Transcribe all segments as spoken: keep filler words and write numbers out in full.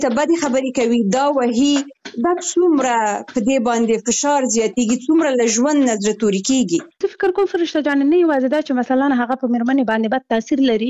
ته بدې خبرې کوي دا وهي دا څومره په دې باندې فشار زیاتېږي، څومره له ژوند نه زړه توري کېږي. زه فکر کوم فرشته جان نه یوازې دا چې مثلا هغه په مېرمنې باندې بد تاثیر لري،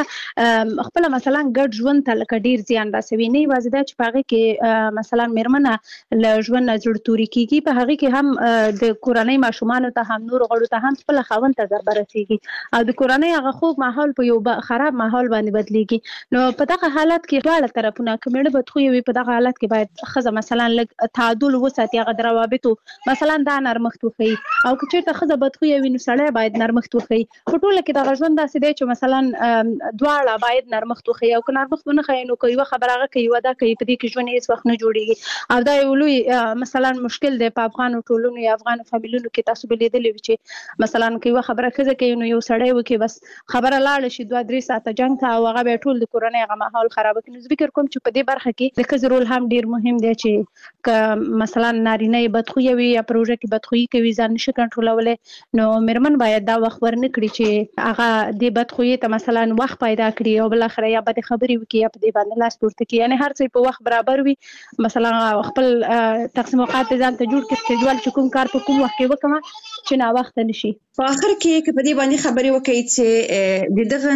هغه خپله مثلا ګډ ژوند ته لکه ډېر زیان رسوي. نه یوازې دا چې په هغې کې مثلا مېرمنه له ژوند نه زړه توري کېږي، په هغې کې هم د کورنۍ ماشومانو ته هم نورو غړو ته هم خپله خاوند ته ضربه رسېږي او د کورنۍ هغه خوږ ماحول په یو خراب ماحول باندې بدلېږي. نو په دغه حالت کې دواړه طرفونه که مېړه بدخویه وي، په دغه حالت کې باید ښځه مثلا لږ تعادل وساتي، هغه د روابطو مثلا دا نرمښت وښیي، او که چېرته ښځه بدخویه وي نو سړی باید نرمښت وښیي. په ټوله کې دغه ژوند داسې دی چې مثلا دواړه باید نرمښت وښیي، او که نرمښت ونه ښیي نو که یوه خبره هغه کوي یوه دا کوي، په دې کې ژوند هېڅ وخت نه جوړېږي. او دا یو لوی مثلا مشکل دی په افغانو ټولنو یا افغانو فامیلونو کې. تاسو به لیدلي وي چې مثلا که یوه خبره ښځه کوي نو یو سړی وکړي، بس خبره لاړه شي دوه درې ساعته جنګ ته، او هغه بیا ټول د کورنۍ هغه ماحول خرابه کړي. نو زه فکر کوم چې په دې برخه کې د ښځې رول هم ډېر مهم دی چې که مثلا نارینه یې بدخویه وي یا پروژه کې بدخویي کوي، ځان نشي کنټرولولی، نو مېرمن باید دا وخت ورنه کړي چې هغه دې بدخویي ته مثلا وخت پیدا کړي او بالاخره یا بدې خبرې وکړي یا په دې باندې لاس پورته کړي. یعنې هر څه په وخت برابر وي، مثلا خپل تقسیم اوقات ځان ته جوړ کړي، سکیجول چې کوم کار په کوم وخت کې وکړم چې ناوخته نه شي. په آخر کې که په دې باندې خبرې وکړئ چې د دغه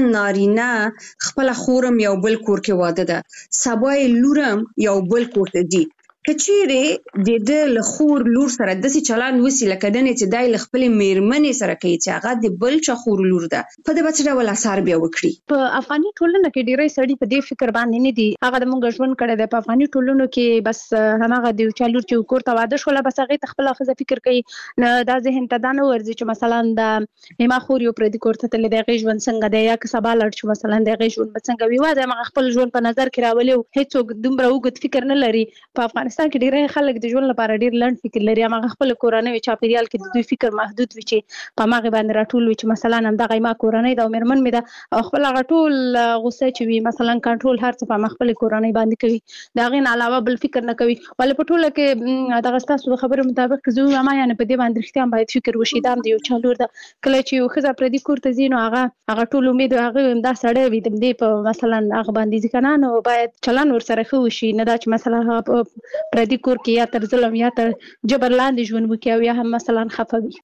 نارینه خپله خورم یو بل کور کې واده ده، سبا یې لورم یو بل کور ته ځي، که چیرې د ده له خور لور سره داسې چلند وسي لکه دنې چې دی له خپلې مېرمنې سره کوي چې هغه د بل چا خور لور ده، په ده به څه ډول اثر بیا وکړي؟ په افغاني ټولنه کې ډېری سړي په دې فکر باندې نه دي. هغه د مونږ ژوند کړی دی په افغاني ټولنو کې، بس هماغه د یو چا لور چې کور ته واده شوله بس هغې ته خپله ښځه فکر کوي. نو دا ذهن ته دا نه ورځي چې مثلا د نیما خور یو پردي کور ته تللی دی، هغې ژوند څنګه دی، یا که سبا لاړ شو مثلا د هغې ژوند به څنګه وي. یوازې همغه خپل ژوند په نظر کې راولي او هېڅوک دومره اوږد فکر نه لري. په افغانستان کې ډېری خلک د ژوند لپاره ډېر لنډ فکر لري، همغه خپل کورنۍ چاپېریال کې د دوی فکر محدود وي چې په همغې باندې راټول وي چې مثلا همدغه ما کورنۍ ده او مېرمن مې ده، او خپل هغه ټول غوسه چې وي مثلا کنټرول هر څه په همغه خپلې کورنۍ باندې کوي، د هغې نه علاوه بل فکر نه کوي. ولې په ټوله کې دغه ستاسو د خبرو مطابق که زه ووایم یعنې په دې باندې رښتیا هم باید فکر وشي دا هم د یو چا لور ده. کله چې یو ښځه پردي کور ته ځي نو هغه هغه ټول امید هغه دا سړی وي د دې په مثلا هغه باندې ځي که نه، نو باید چلند ورسره ښه وشي، نه دا چې مثلا هغه په پردي کور کې یا تر ظلم یا تر جبر لاندې ژوند وکړي او یا هم مثلا خفه وي.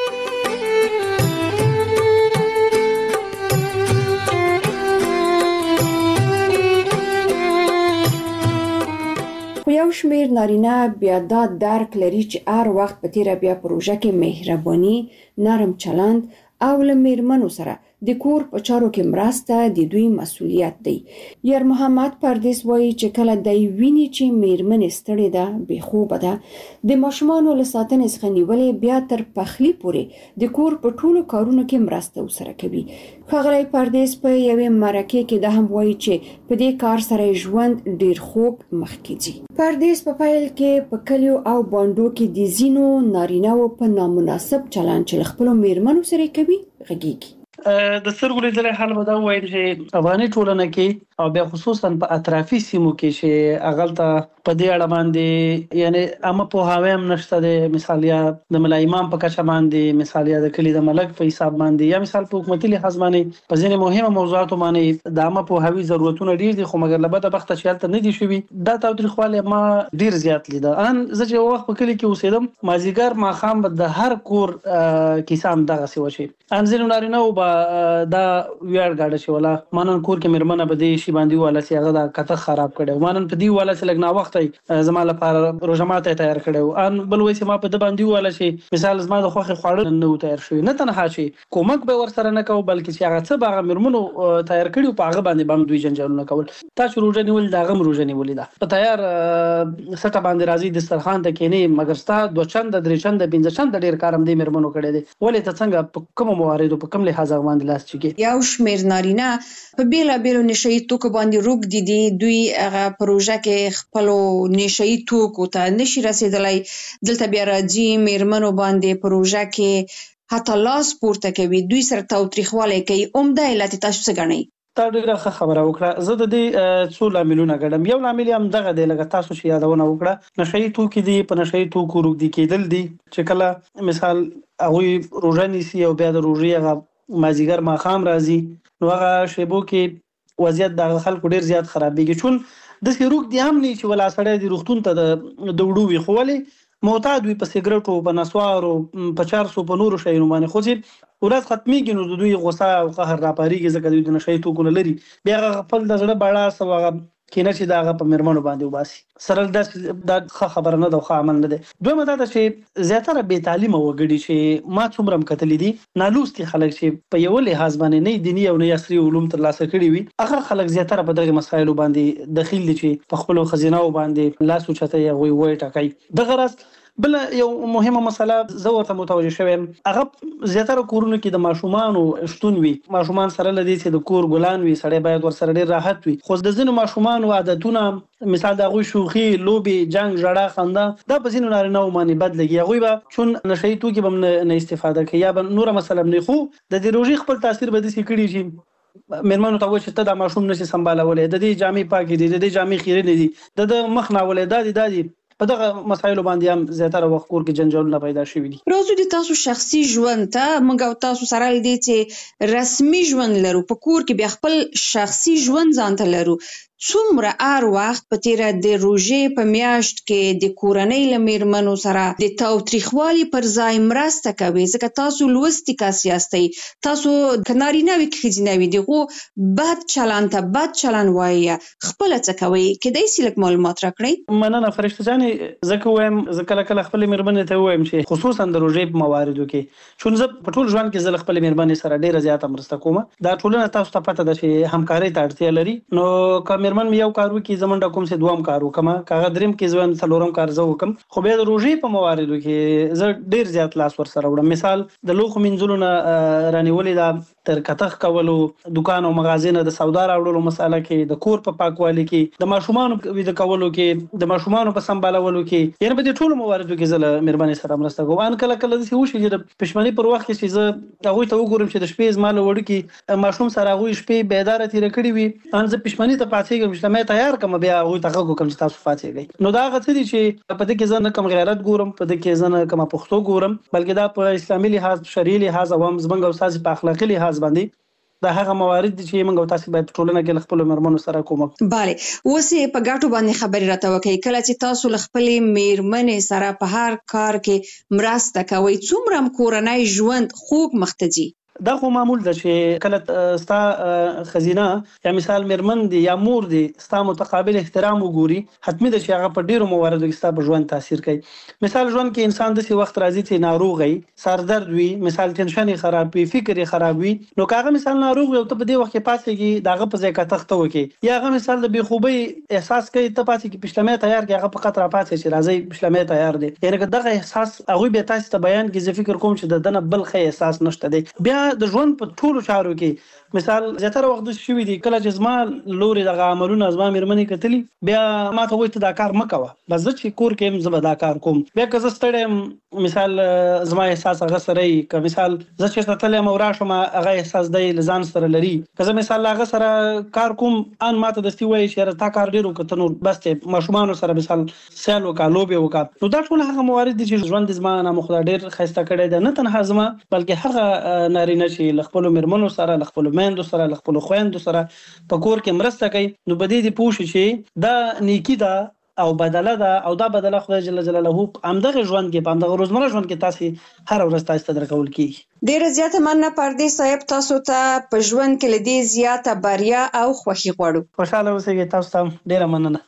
خو یو شمېر نارینه بیا دا درک لري چې هر وخت په تیره بیا پروژه کې مهرباني، نرم چلند او له مېرمنو سره د کور په چارو کې مرسته د دوی مسؤلیت دی. یار محمد پردیس وایي چې کله دی ویني چې مېرمنې ستړې ده، بې خوبه ده، د ماشومانو له ساتنې څخه نیولې بیا تر پخلي پورې د کور په ټولو کارونو کې مرسته ورسره کوي. ښاغلی پردیس په یوې مرکې کې دا هم وایي چې په دې کار سره ژوند ډېر خوږ مخکې ځي. پردیس په پیل کې په کلیو او بانډو کې د ځینو نارینه‌وو په نامناسب چلند چې له خپلو مېرمنو سره کوي غږیږي. د سترګو لیدلی حال به دا ووایم چې افغاني ټولنه کې او بیا خصوصا په اطرافي سیمو کې چې هغلته په دې اړه باندې یعنې عامه پوهاوی هم نشته دی. مثال یا د ملا امام په کچه باندې، مثال یا د کلي د ملک په حساب باندې، یا مثال په حکومتي لحاظ باندې په ځینې مهمه موضوعاتو باندې د عامه پوهاوي ضرورتونه ډېر دي، خو مګر له بده بخته چې هلته نه دي شوي. دا تاوتریخوالی ما ډېر زیات لیده. ان زه چې یو وخت په کلي کې اوسېدم، مازدیګر ماښام به د هر کور کیسه هم دغسې وشي. ان ځینو نارینه‌وو به دا ویاړ ګاډه چې ولا ما نن کور کې مېرمنه به دې شي باندې وواله چې هغه دا کته خراب کړی، ما نن په دې وواله چې لږ ناوخته زما لپاره روژه ماتی تیار کړی و. ان بل وایي چې ما په ده باندې وواله چې مثال زما د خوښې خواړه نه و تیار شوي. نه تنها چې کومک به ورسره نه کوو، بلکې چې هغه څه به هغه مېرمنو تیار کړي و په هغه باندې به هم دوی جنجالونه کول. تا چې روژه نیولې ده هغه هم روژه نیولې ده، په تیار سټه باندې راځي دسترخوان ته کښېنې، مګر ستا دوه چنده درې چنده پنځه چنده ډېر کار هم دې مېرمنو کړی دی. ولې ته څنګه په کومو مواردو په کوم لحاظ هغه باندې لاس چکې؟ یو شمېر نارینه په بېلابېلو نشهیي توکو باندې روږدي دي. دوی هغه پروژه کې خپلو نشهیي توکو ته نشي رسېدلی، دلته بیا راځي مېرمنو باندې پروژه کې حتی لاس پورته کوي، دوی سره تاوتریخوالی کوي. عمده علت تاسو څه ګڼئ؟ تا ډېره ښه خبره وکړه. زه د دې څو لاملونه ګڼم. یو لامل یې همدغه دی لکه تاسو چې یادونه وکړه، نشهیي توکي دي، په نشهیي توکو روږدي کېدل دي چې کله مثال هغوی روژه نیسي او بیا د روژې هغه مازدیګر ماښام راځي، نو هغه شیبو کې وضعیت د خلکو ډېر زیات خرابېږي. چون د سیروک دی هم نه چې ولا سړی د روغتون ته د دوړو وي خو ولې معتاد وي په سیګریټو په نسوارو په چارسو په نورو شیانو باندې خو چې ورځ ختمېږي نو د دوی غوسه او قهر راپارېږي ځکه دوی د نشهیي توکو نه لري بیا هغه خپل د زړه بړاس او هغه کینه چې د هغه په مېرمنو باندې وباسي سره داسې دا ښه خبره نه ده او ښه عمل نه دی. دویمه دا ده چې زیاتره بې تعلیمه وګړي چې ما څومره هم کتلي دي نالوستي خلک چې په یوه لحاظ باندې نه دیني او نه عصري علوم ترلاسه کړي وي هغه خلک زیاتره په دغه مسایلو باندې دخیل دي چې په خپلو ښځینهو باندې لاس اوچتوي هغوی وایي ټاکي. دغه راز بل یو مهمه مسله زه ورته متوجه شوم هغه زیاتره کورونو کې د ماشومانو شتون وي ماشومان سره لدی چې د کور ګلان وي سړی باید ورسره ډیر راحت وي خو د ځینو ماشومانو عادتونه مثال د هغوی شوخي لوبي جنگ ژړا خندا دا په ځینو نارینه‌و باندې بد لګي هغوی به چون نشهیي توکي به نه استفاده کوي یا به نوره مسله نه خو د دې روژې خپل تاثیر به داسې کړي چې مېرمنو ته وایي چې ته دا ماشوم نشي سمبالولی د دې جامې پاکې دي د دې جامې خیرې نه دي د مخ ناولې دا دي دا دي په دغه مسایلو باندې هم زیاتره وخت کور کې جنجالونه پیدا شوي دي. راځو د تاسو شخصي ژوند ته موږ او تاسو سره لدی چې رسمي ژوند لرو په کور کې بیا خپل شخصي ژوند ځان ته لرو څومره هر وخت په تیره د روژې په میاشت کې د کورنۍ له مېرمنو سره د تاوتریخوالي پر ځای مرسته کوي ځکه تاسو لوستي کس یاستئ تاسو که نارینه وي که ښځینه وي د هغو بد چلند ته بد چلند وایي خپله څه کوئ کیدای سي لږ معلومات راکړئ. مننه فرشته جانې زه که وایم زه کله کله خپلې مېرمنې ته ووایم چې خصوصا د روژې په مواردو کې چون زه په ټول ژوند کې زه له خپلې مېرمنې سره ډېره زیاته مرسته کوم دا ټولنه تاسو ته پته ده چې همکارۍ ته اړتیا لري نو که مېرمن مې یو کار وکړي زه منډه کوم چې دوم کار وکړم که هغه درېیم کې زه څلورم کار زه وکړم خو بیا د روژې په مواردو کې زه ډېر زیات لاس ورسره وړم مثال د لوښو مینځلو نه رانیولې ده تر کتغ کولو دکان او مغازې نه د سودا راوړلو مساله کې د کور په پاکوالي کې د ماشومانو ویده کولو کې د ماشومانو په سمبالولو کې یعنې په دې ټولو مواردو کې زه له مېرمنې سره مرسته کوم. ان کله کله داسې وشي چې د پښمنۍ پر وخت کې چې زه هغوی ته وګورم چې د شپې زما له وړوکي ماشوم سره هغوی شپې بیداره تېره کړې وي ان زه پښمنۍ ته پاڅېږم چې مې تیار کړم بیا هغوی ته غږ وکړم چې تاسو پاڅېږئ نو دا هغه څه دي چې په دې کې زه نه کوم غیرت ګورم په دې کې زه نه کومه پښتو ګورم بلکې دا په اسلامي لحاظ شرعي لحاظ او هم زموږ او ستاسې په اخلاقي لحاظ باندې دا هغه موارد دي چې موږ او تاسو باید ټولنه کې خپل مېرمنو سره کومک. bale اوس په ګټو باندې خبرې راته وکړئ کله چې تاسو خپلې مېرمنې سره په هر کار کې مرسته کوئ څومره کورنۍ ژوند خوږ مخ ته ځي؟ دا خو معمول ده چې کله ستا خزینه یا مثال مېرمن دی یا مور دی ستا متقابل احترام وګوري حتمی ده چې هغه په ډیرو مواردو کې ستا په ژوند تاثیر کوي. مثال ژوند کې انسان داسې وخت راځي چې ناروغ وي سردرد وي مثال ټینشن یې خراب وي فکر یې خراب وي نو که هغه مثال ناروغ وي او ته په دې وخت کې پاتېږي د هغه په ځای کتغ ته وکړي یا هغه مثال د بېخوبۍ احساس کوي ته پاتې کې پشلمې تیار کړي هغه فقط راپاڅي چې راځئ پشلمې تیار دی یعنې که دغه احساس هغوی بیا تاسو ته بیان کړي زه فکر کوم چې د ده نه بل ښه احساس نشته دی. بیا د ژوند په ټولو چارو کې مثال زیاتره وخت داسې شوي دي کله چې زما لورې دغه عملونه زما مېرمنې کتلي بیا ما ته وایي ته دا کار مه کوه بس زه چې کور کې یم زه به دا کار کوم بیا که زه ستړی یم مثال زما احساس هغه سره وي که مثال زه چېرته تللی یم او راشم هغه احساس دی له ځان سره لري که زه مثال له هغه سره کار کوم ان ما ته دستي وایي چې یاره تا کار ډېر وکړه ته نور بس دی ماشومانو سره مثال سیل وکړه لوبې وکړه نو دا ټول هغه موارد دي چې ژوند زما نامخدا ډېر ښایسته کړی دی نه تنها زما بلکې هغه نارینه چې له خپلو مېرمنو سره له خپلو میندو سره له خپلو خویندو سره په کور کې مرسته کوي نو په دې دې پوه شي چې دا نیکي ده او بدله ده او دا بدله خدای جل جلاله همدغه ژوند کې په همدغه روزمره ژوند کې تاسې هر ورځ تاسو ته درکول کېږي. ډېره زیاته مننه پردیس صاحب تاسو ته په ژوند کې له دې زیاته بریا او خوښي غواړو. خوشحاله اوسئ تاسو ته ډېره مننه.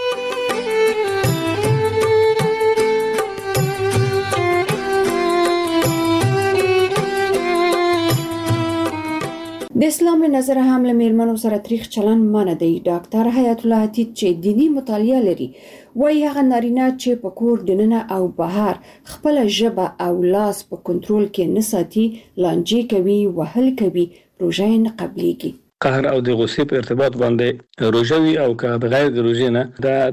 د اسلام له نظره هم له مېرمنو سره تریخ چلند منع دی. ډاکټر حیات الله عتیق چې دینی مطالعه لري وایي هغه نارینه چې په کور دننه او بهر خپل ژبه او لاس په کنټرول کې نه ساتي لانجې کوي وهل کوي روژه نه قبليږي. قهر او د غصې په ارتباط باندې روژه وي او که بغیر د روژې نه دا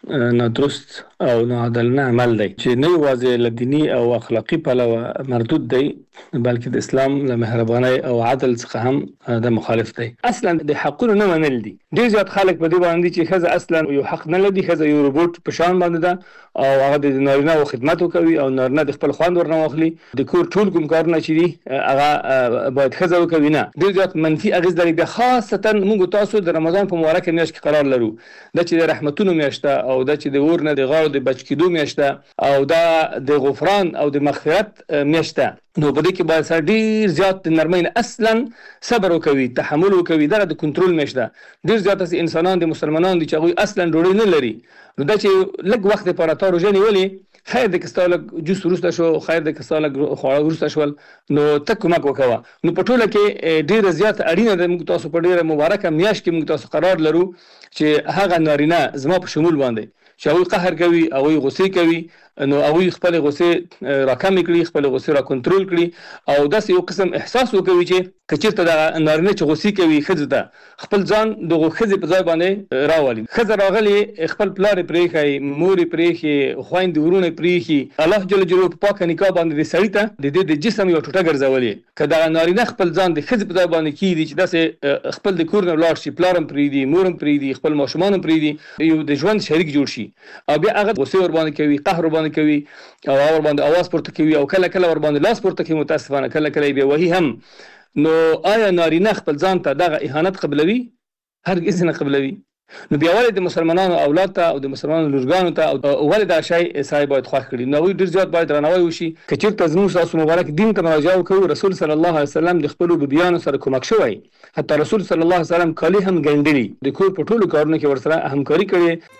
نادرست او ناعادلانه عمل دی چې نه یوازې له دیني او اخلاقي پلوه مردود دی بلکې د اسلام له مهربانۍ او عدل څخه هم د مخالف دی. اصلا د حقونو نه منل دي. ډېر زیات خلک په دې باندې چې ښځه اصلا یو حق نه لري، ښځه یو روبوټ په شان باندې ده او هغه د نارینه او خدمت کوي او نارینه د خپل خوند ورنه واخلي. د کور ټول کوم کارونه چې دي هغه باید ښځه وکوي. نه، ډېر زیات منفي اغېز لري. بیا خاصتا موږ تاسو د رمضان په مبارکه میاشت کې قرار لرو، دا چې د رحمتونو میاشت ده او دا چې د اور نه د غاړو د بچ کېدو میاشت ده او دا د غفران او د مغفرت میاشت ده. نو په دې کې باید سره ډېر زیات د نرمۍ نه اصلا صبر وکوي، تحمل وکوي. دا د کنټرول میاشت ده. ډېر زیات چې انسانان د مسلمانانو دي چې هغوی اصلا ډوډۍ نه لري، نو دا چې لږ وخت لپاره تا روژه نیولې، خیر د کستا لږ جوس وروسته شو، خیر د کستا لږ خواړه وروسته شول، نو ته کومک وکوه. نو په ټوله کې ډېره زیات اړینه ده موږ تاسو په ډېره مبارکه میاشت کې موږ تاسو قرار لرو چې هغه نارینه زما په شمول باندې چې هغوی قهر کوي، هغوی غصې کوي، نو هغوی خپل غصې راکمې کړي، خپل غصې را کنټرول کړي او داسې یو قسم احساس وکوي چې که چېرته دغه نارینه چې غصې کوي ښځو ته خپل ځان دغو ښځې په ځای باندې راولي. ښځه راغلې، خپل پلار یې پرېښی، مور یې پرېښي، خویندې ورونه یې پرېښي، الله جل جلاله په پاکه نکاح باندې د سړي ته د دې د جسم یوه ټوټه ګرځولې. که دغه نارینه خپل ځان د ښځې په ځای باندې کېږدي چې داسې خپل د کور نه ولاړ شي، پلار هم پرېږدي، مور هم پرېږدي، خپل ماشومان هم پرېږدي، یو د ژوند شریک جوړ شي او بیا هغه غصې ورباندې کوي، قهر ورباندې کوي او اور باندې आवाज پورته کوي او کله کله ور باندې لاس پورته کوي، متاسفانه کله کله به وਹੀ هم. نو آیا نارینه خپل ځان ته دغه اهانت قبلوي؟ هرگز نه قبلوي. نو بیا ولې د مسلمانانو اولاد ته او د مسلمانانو لورګانو ته او ولې دا شی سړی باید خوښ کړي؟ نو ډېر زیات باید درناوی وشي. که چېرته زموږ تاسو مبارک دین ته مراجعه وکړو، رسول صلی الله علیه وسلم د خپلو بیبیانو سره کومک شوی، حتی رسول صلی الله علیه وسلم کالي هم ګنډلي، د کور په ټولو کارونو کې ورسره همکاري کړې.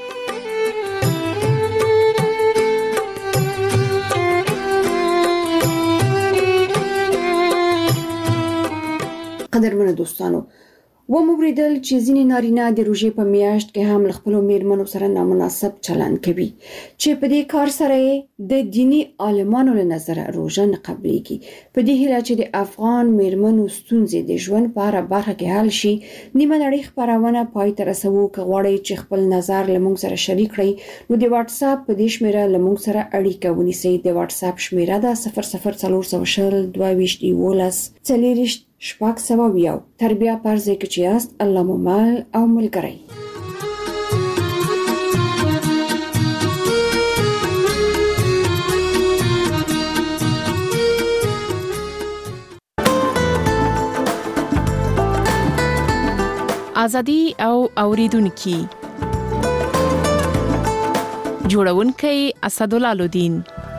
قدرمنو دوستانو، و موریدل چې ځینې نارینه د روژې په میاشت کې هم له خپلو میرمنو سره نامناسب چلند کوي چې په دې کار سره د دینی عالمانو له نظره روژه نه قبلېږي. په دې هیله چې د افغان میرمنو ستونزې د ژوند په هره برخه کې حل شي، نیمه نړۍ خپرونه پای ته رسوو. که غواړئ چې خپل نظر له موږ سره شریک کړئ، نو د واتس اپ په دې شمیره له موږ سره اړیکه ونیسئ. د واتس اپ شمیره ده صفر صفر څلور سوه شل دوه ویشت یولس څلېرویشت شپږ سوه یو. تر بیا په هر ځای کې چې یاست، الله مو مل او ملګری. ازادي او اوریدونکو، جوړونکي اسدالله لودین.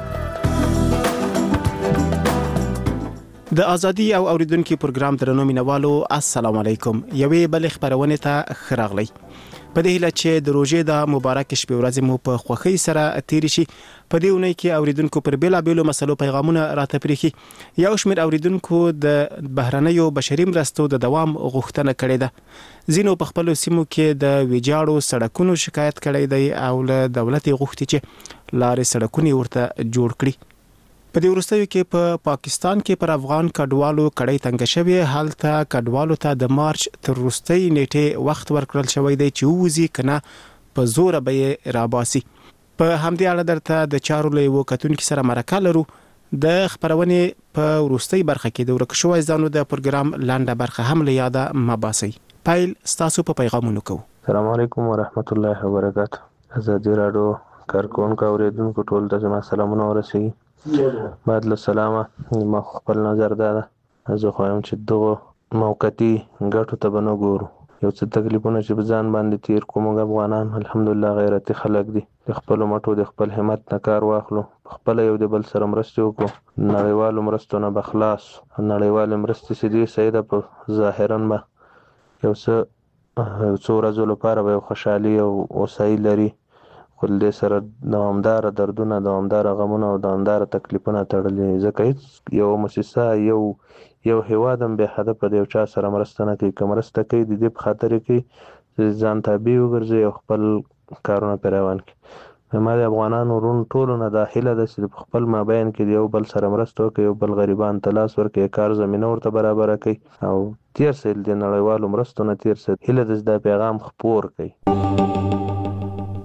د ازادي او اوریدونکو پروګرام درنو مینوالو، السلام علیکم. یوې بل خبرونه ته خراغلی. په دې هیله چې د روژې د مبارک شپې ورځې مو په خوښۍ سره تیر شي. په دې اونۍ کې اوریدونکو پر بیلا بیلو مسلو پیغامونه راته پریخي. یو شمېر اوریدونکو د بهرنیو بشري مرستو د دوام غوښتنه کړې ده. ځینو په خپل سیمو کې د ویجاړو سړکونو شکایت کړی دی او له دولت غوښتي چې لارې سړکونه ورته جوړ کړي. په دې وروستیو کې په پا پاکستان کې پر افغان کډوالو کړی تنګ شوی، حالت کډوالو ته د مارچ تر وروستۍ نیټه وخت ورکړل شوی دی چې ووزي کنه په زور به راباسي. په همدې اړه درته د چارو له یو کتونکو سره مرکه لرو. د خبرونې په وروستۍ برخه کې د ورک شوی ځانو د پروګرام لاندې برخه هم له یاده مباسي. پایل ستاسو په پیغامونو کو. السلام علیکم ورحمت الله وبرکاته. ازادي راډیو کارکونکو اوریدونکو ټول ته زما سلامونه ورسوي. بعد له سلامه، ما خپل نظر دا ده، زه خوایم چې دغه موقتي ګټو ته به نه ګورو. یو څه تکلیفونه چې په ځان باندې تیر کوو، موږ افغانان الحمدلله غیرتي خلک دي، د خپلو مټو د خپل همت نه کار واخلو، خپله یو د بل سره مرستې وکړو، نړیوالو مرستو نه به خلاص. نړیوالې مرستې چې دي صحیح ده، په ظاهرا به یو څه یو څو ورځو لپاره به یو خوشحالي او هوسایي لري، خو له دې سره دوامداره دردونه، دوامداره غمونه او دوامداره تکلیفونه تړلي. ځکه هېڅ یو مؤسسه، یو یو هیواد هم بې هدفه د یو چا سره مرسته نه کوي. که مرسته کوي د دې په خاطر کوي چې ځان تابع وګرځي او خپل کارونه پرې روان کړي. ما د افغانانو ورونو ټولو نه دا هیله ده چې په خپل مابین کې د یو بل سره مرسته وکړي، یو بل غریبان ته لاس ورکړي، کار زمینه ورته برابره کړي او تیر سي د نړیوالو مرستو نه تیر سي. هیله ده چې دا پیغام خپور کړي.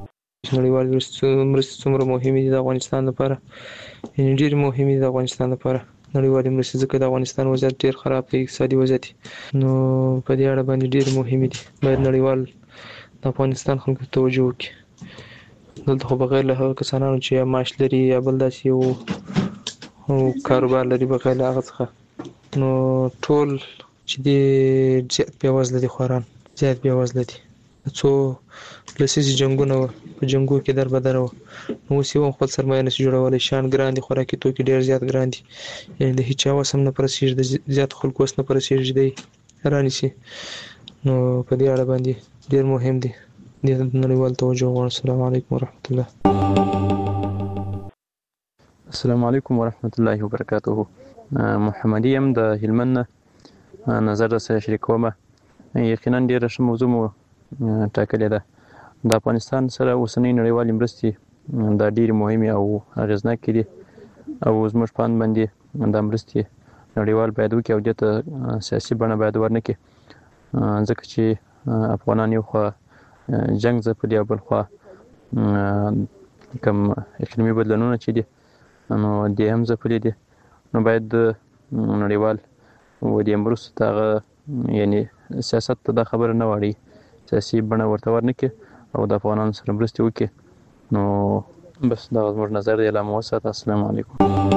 چې نړیوال مرستې څومره مهمې دي د افغانستان لپاره، یعنې ډېرې مهمې دي د افغانستان لپاره نړیوالې مرستې، ځکه د افغانستان وضعیت ډېر خراب دی، اقتصادي وضعیت، نو په دې اړه باندې ډېرې مهمې دي. باید نړیوال د افغانستان خلکو ته توجه وکړي. دلته خو بغیر له هغه کسانو چې یا معاش لري یا بل داسې یو کاروبار لري، بغیر له هغه څخه نو ټول چې دی زیات بېوزله دي، خواران زیات بېوزله دي. څو لسیزې جنګونه وه، په جنګو کې در بدره وه، نو اوس یې هم خپل سرمایه نشي جوړولی، شیان ګران دي، خوراکي توکي ډېر زیات ګران دي، یعنې د هېچا وس هم نه په رسېږي، د زیاتو خلکو وس نه په رسېږي دی رانیسي. نو په دې اړه باندې ډېر مهم دی، دې ته نړیوال توجه غواړم. السلام علیکم ورحمت الله. السلام علیکم ورحمت الله وبرکاته. محمدي یم د هلمند نه، نظر درسره شریکوم. یقینا ډېره ښه موضوع مو ټاکلې ده. د افغانستان سره اوسنۍ نړیوالې مرستې دا ډېرې مهمې او اغېزناکې دي، او زموږ په اند باندې دا مرستې نړیوال باید وکړي او دې ته سیاسي بڼه باید ورنه کړي، ځکه چې افغانان یو خوا جنګ ځپلي او بل خوا کوم اقلیمي بدلونونه چې دي نو دې هم ځپلي دي. نو باید نړیوال و دې مرستو ته هغه یعنې سیاست ته دا خبره نه واړوي، سیاسي بڼه ورته ورنه کړي او د افغانانو سره مرستې وکړي. نو بس دغه زموږ نظر دی. لا مو وساته. السلام علیکم.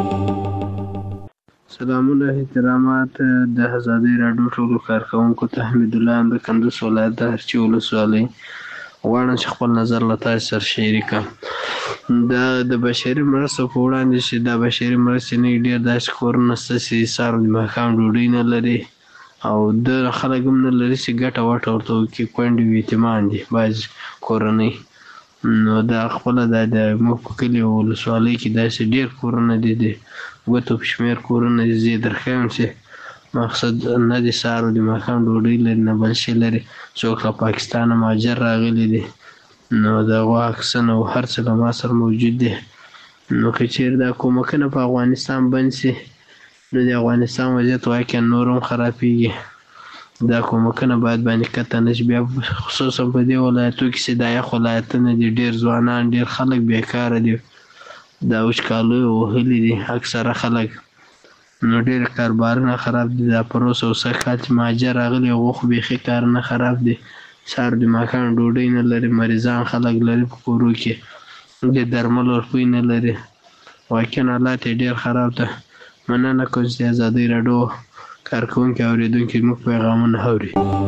سلامونه احترامات د ازادۍ راډیو ټولو کارکوونکو ته. حمید الله ام د کندوز ولایت د هرچی ولسوالۍ غواړم چې خپل نظر له تاسو سره شریک کړم. دا د بشري مرستو په وړاندې چې دا بشري مرستې نه ډېر داسې کورونه شته چې سهار د ماښام ډوډۍ نه لري او د خلک هم نه لري چې ګټه وټه ورته وکړي، کونډې وي، یتیمان دي بعض کورنۍ. نو دا خپله دا د موږ په کلي او ولسوالۍ کې داسې ډېر کورونه دي، د ګوتو په شمېر کورونه دي. زه یې درښیم چې مقصد نه د سهار د ماښام ډوډۍ لري نه بل شی لري. څوک له پاکستانه مهاجر راغلي دي، نو د هغو عکسونه او هر څه له ما سره موجود دي. نو که چېرې دا کومکونه په افغانستان بند شي نو د افغانستان وضعیت واقعا نور هم خرابېږي. دا کومکونه باید باندې کته نه شي. بیا خصوصا په دې ولایتو کې چې دا یخ ولایتونه دي، ډېر ځوانان ډېر خلک بېکاره دي، دا وچکالیو وهلي دي اکثره خلک، نو ډېر کاروبارونه خراب دي. دا پروس او سږ کال چې مهاجر راغلي هغو خو بیخي کارونه خراب دي، سهار د ماښام ډوډۍ نه لري، مریضان خلک لري په کورو کې، د درملو روپۍ نه لري. واقعا حالات یې ډېر خراب ده. مننه کوم چې د ازادۍ راډیو کارکوونکي اورېدونکي موږ پیغامونه اوري.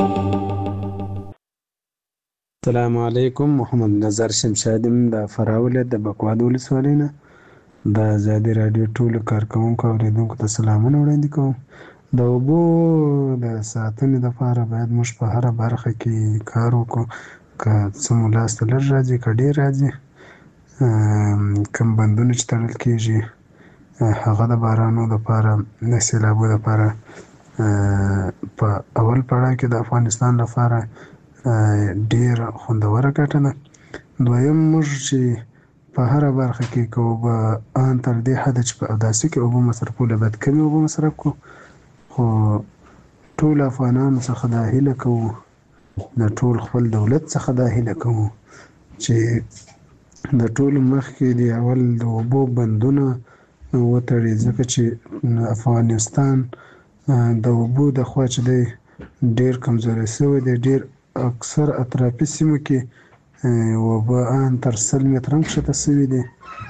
السلام علیکم. محمد نظر شمشاد یم د فراه ولایت د بکواد ولسوالۍ نه. د ازادۍ راډیو ټولو کارکوونکو اورېدونکو ته سلامونه وړاندې کوم. د اوبو د ساتنې لپاره باید موږ په هره برخه کې کار وکړو، که څه مو لاسته لږ راځي که ډېر راځي. کوم بندونه چې تړل کېږي هغه د بارانو لپاره، د سیلابو لپاره په اول پړاو کې د افغانستان لپاره ډېر خوندوره ګټه ده. دویم موږ چې په هره برخه کې که اوبه ان تر دې حده چې په اوداسه کې اوبه مصرفوله باید کمې اوبه مصرف کړو، خو ټول افغانانو څخه دا هیله کوو، د ټول خپل دولت څخه دا هیله کوو چې د ټولو مخکې د اول د اوبو بندونه وتړي، ځکه چې افغانستان د اوبو د خوا چې دی ډېر کمزوری شوی دی. ډېر اکثر اطرافي سیمو کې اوبه ان تر سل متره هم کښته شوي دي.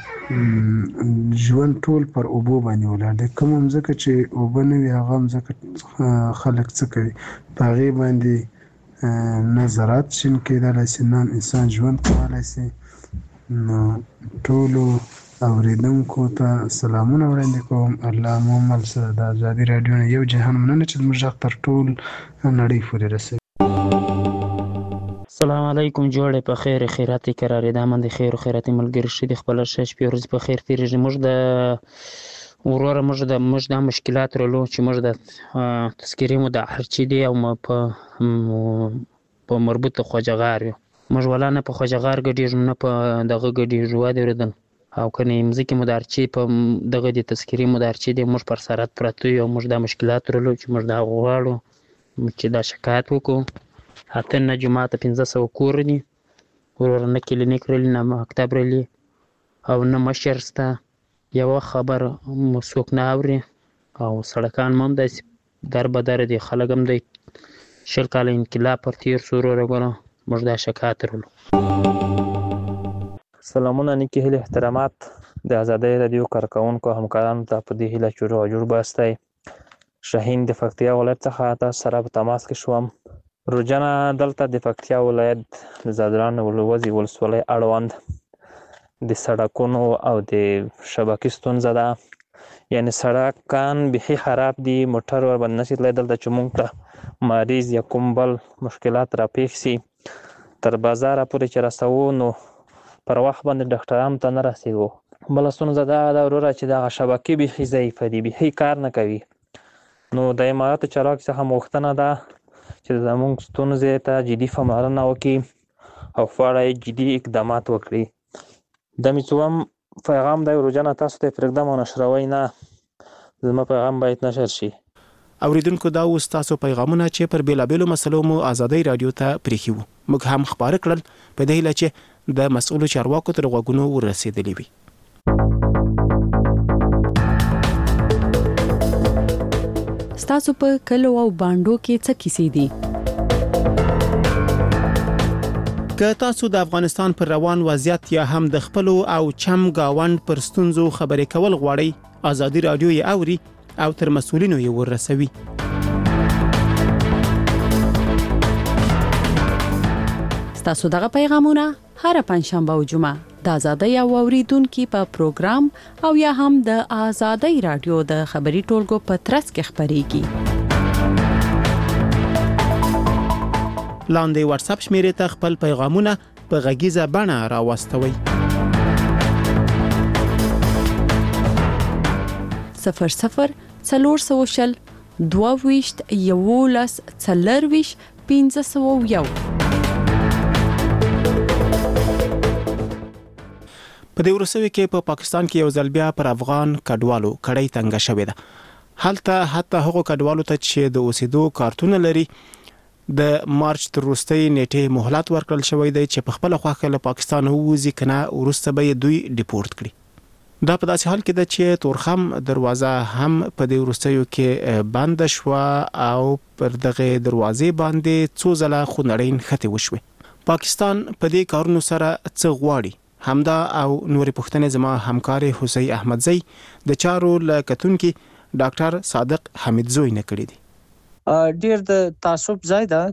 ژوند ټول پر اوبو باندې ولاړ دی. کومه مځکه چې اوبه نه وي هغه مځکه خلک څه کوي؟ په هغې باندې نه زراعت شین کېدلی شي، نه انسان ژوند کولی شي. نو ټولو اورېدونکو ته سلامونه وړاندې کوم. الله مو مل شه. د ازادۍ راډیو نه یو جهان مننه چې زموږ غږ تر ټول نړۍ پورې رسوي. السلام علیکم. جوړې په خیر خیراتې قرارې ده من د خیر و خیراتې ملګري شه دي خپله ښه شپې ورځې په خیر تېرېږي. موږ د وروره موږ د موږ دا مشکلات لرلو چې موږ د تذکرې مو د هرچې دي او په په مربوط خواجه غار یو. موږ ولا نه په خواجه غار ګډېږو نه په دغه ګډېږو. وادې اورېدل او که نه مځکې مدارچې په دغه د تذکرې مدارچې دي موږ پر سرحد پراته یو. موږ دا مشکلات لرلو چې موږ دا غواړو چې دا شکایت وکړو. اته نه جوماته پنځه سوه کور دي وروره نه کلینیک رلی نه مکتب رلی او نه مشر شته، یوه خبر څوک نه اوري او سړکان هم داسې در بدر دي، خلک هم دی شل کاله انقلاب پر تیر شو وروره ګوره موږ دا شکایت لرلو. سلامونه، نیکې هیلې احترامات د ازادۍ راډیو کارکوونکو همکارانو ته په دې هیله چې روغ جوړ باستی. شاهین د پکتیا ولایت څخه تاسو سره په تماس کې شوم. روجنه دلته د پکتیا ولایت د زادران ولوزي ولسوالۍ اړوند د سړکونو او د شبکې ستونزه ده، یعنې سړکان بیخي خراب دي، موټر ورباندې نشي تللی. دلته چې موږ ته مریض یا کوم بل مشکلات راپېښ سي تر بازاره پورې چې رسوو نو پر وخت باندې ډاکټرانو ته نه رسېږو. بله ستونزه دا ده وروره چې دغه شبکې بیخي ضعیفه دي، بیخي کار نه کوي. نو د اماراتو چارواکو څخه غوښتنه ده چې زموږ ستونزې ته جدي پاملرنه وکړي او په اړه یې جدي اقدامات وکړي. د مې څوم پیغام دی روجنه تاسو ته یې پرېږدم او نشروئ نه، زما پیغام باید نشر شي. اوریدونکو دا اوس تاسو پیغامونه چې پر بیلابیلو مسلو مو ازادۍ رادیو ته پریښي وو، موږ هم خپاره کړل په دې هیله چې د مسؤلو چارواکو تر غوږونو ورسېدلي وي. ستاسو په کلو او بانډو کې څه کیسې دي؟ که تاسو د افغانستان پر روان وضعیت یا هم د خپلو او چم گاوند پر ستونزو خبرې کول غواړئ، ازادي رادیو یې اوري او تر مسؤلینو یې ورسوي. ستاسو دغه پیغامونه هر پنځشنبه او جمعه د ازادۍ او اوریدونکو په پروګرام او یا هم د ازادۍ رادیو د خبري ټولګو په ترڅ کې خبريږي. لاندې واتس اپ شمیرې ته خپل پیغامونه په غږیزه بڼه راوستوي. صفر صفر څلور سوه شل دوه ویشت یولس څلرویشت پنځه سوه یو. په دې ورسوي کې په پاکستان کې یو ځل بیا پر افغان کډوالو کړۍ تنګه شوې ده. هلته حتی هغو کډوالو ته چې د اوسېدو کارتونه لري د مارچ تر وروستۍ نیټې مهلت ورکړل شوی دی چې په خپله خوښه له پاکستان ووځي، که نه وروسته به یې دوی ډیپورټ کړي. دا په داسې حال کې ده چې تورخم دروازه هم په دې وروستیو کې بنده شوه او پر دغه دروازې باندې څو ځله خونړۍ نښتې وشوې. پاکستان په دې کارونو سره څه غواړي؟ همدا او نورې پوښتنې زما همکار حسین احمدزی د چارو له کتونکي ډاکټر صادق حمیدزوی نه کړی دي. ډیر د تعصب ځای ده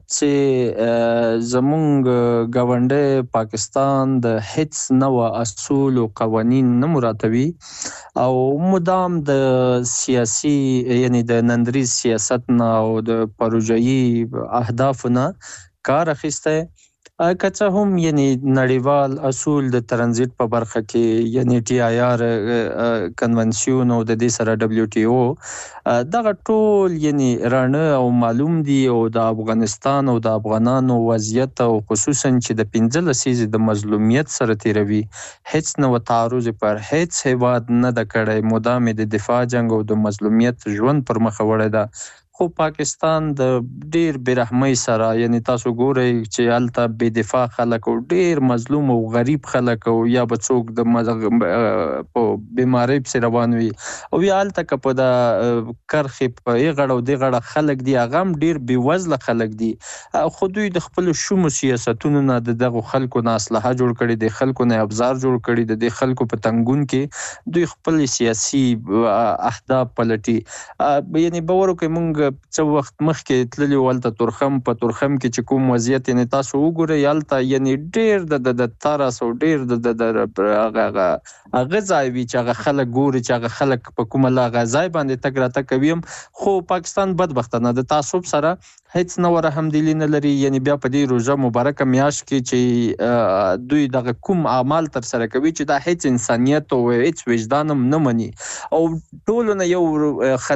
چې زمونږ ګاونډي پاکستان د هیڅ نوع اصول او قوانین نه مراتبي او مدام د سیاسي یعنی د نندریز سیاست نه او د پروژایي اهداف نه کار اخیسته. که څه هم یعنی نړیوال اصول د ترانزیت په برخه کې یعنی ټي آی آر کنونسیون او د دې سره دبليو ټي او دغه ټول یعنی رانه او معلوم دي او د افغانستان او د افغانانو وضعیت او خصوصا چې د پنځه لسیزې د مظلومیت سره تیروي هیڅ نو تعرض پر هیڅ هیواد نه د کړي، مدام د دفاع جنگ او د مظلومیت ژوند پر مخ وړي ده. خو پاکستان د ډیر برحمۍ سره یعنی تاسو ګورئ چې هلته بې دفاع خلک او ډیر مظلوم او غریب خلک او یا به څوک د په بیمارۍ پسې روان وي او یا هلته که په د کرښې په یې غړه او دې غړه خلک دي هغه هم ډیر بېوزله خلک دي، خو دوی د خپلو شومو سیاستونو نه د دغو خلکو نه اسلحه جوړ کړي، د خلکو نه ابزار جوړ کړي، د دې خلکو په تنګون کې دوی خپل سیاسي اهداف پلټي. یعنی باور وکړئ موږ څه وخت مخکې تللي وو هلته تورخم په تورخم کې چې کوم وضعیت یعنې تاسو وګورئ هلته یعنې ډېر د د ترس او ډېر د هغه هغه ځای وي چې هغه خلک ګوري چې هغه خلک په کومه هغه ځای باندې تګ راتګ کوي هم. خو پاکستان بدبختانه د تعصب سره هیڅ نوع رحمدلي نه لري. یعنې بیا په دې روژه مبارکه میاشت کې چې دوی دغه کوم اعمال ترسره کوي چې دا هیڅ انسانیت او هیڅ وجدان هم نه مني او ټولو نه یو